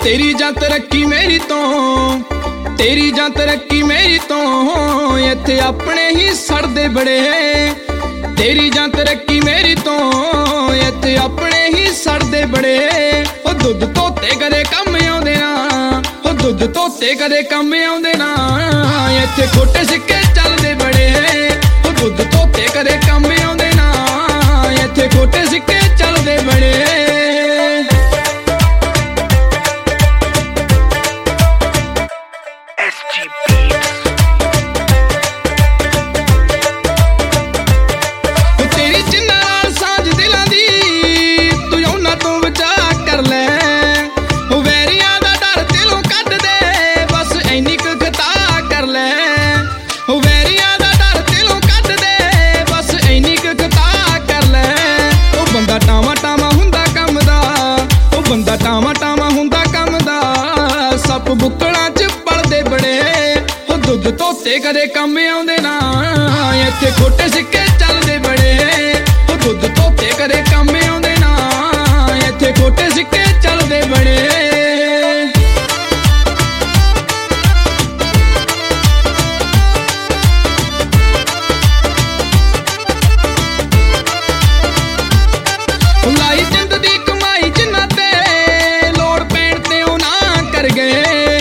तेरी जां तरक्की मेरी तो, तेरी जां तरक्की मेरी तो, इत्थे अपने ही सड़दे बड़े। तेरी जां तरक्की मेरी तो, इत्थे अपने ही सड़दे बड़े। ओ दुध धोते कदे कम आउंदे ना, ओ दुध धोते कदे कम आउंदे ना, इत्थे खोटे सिक्के चलदे बड़े। ओ दुध धोते कदे कम आउंदे ना, इत्थे खोटे सिक्के चलदे बड़े। बुकड़ा च पलदे बड़े। ओ दुध धोते कदे कम आउंदे ना, इत्थे खोटे सिक्के चलदे बड़े। ओ दुध धोते कदे कम आउंदे ना, इत्थे खोटे सिक्के चलदे बड़े। लाई जिंद दी कमाई जिन्ना ते लोड़ पैण ते ओ ना कर गए।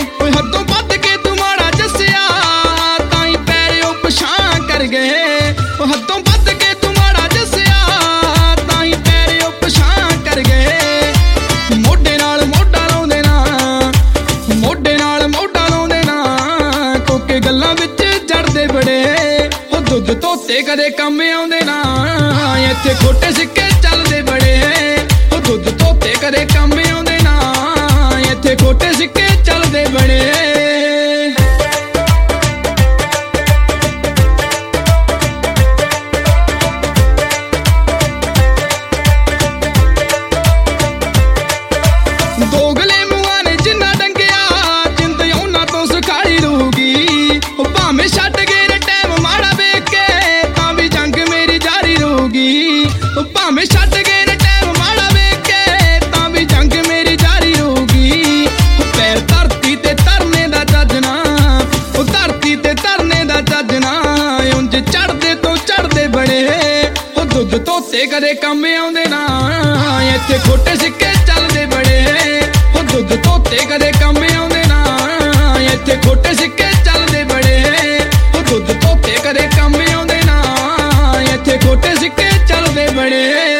हदों बद के तुम्हारा जसिया ताई पैरे पछां कर गए। मोढे नाल मोढा लाउंदे ना, मोढे नाल मोढा लाउंदे ना, कोके गल्लां विच जड़दे बड़े। ओ दुध धोते कदे कम आउंदे ना, इत्थे खोटे सिक्के चलदे बड़े। ओ दुध धोते कदे कम आउंदे ना, इत्थे खोटे सिक्के चलदे बड़े। दोगले मुआ ने जिन्ना डंगिया जिंद उन्हां तो सुखाई रहूगी। भावें छड्ड गए ने टैम माड़ा वेख के, तां भी जंग मेरी जारी रहूगी। भावें छड्ड गए ने टैम माड़ा वेख के, तां भी जंग मेरी जारी रहूगी। पैर धरती ते धरने दा जजना, ओ धरती ते धरने दा जजना, उंज चढ़दे तो चढ़दे बड़े। ओ दुध धोते कदे कम आउंदे ना, इत्थे खोटे सिक्के चलदे बड़े। दुध धोते कदे कम आउंदे ना, इत्थे खोटे सिक्के चलदे बड़े। दुध धोते कदे कम आउंदे ना, इत्थे खोटे सिक्के चलदे बड़े।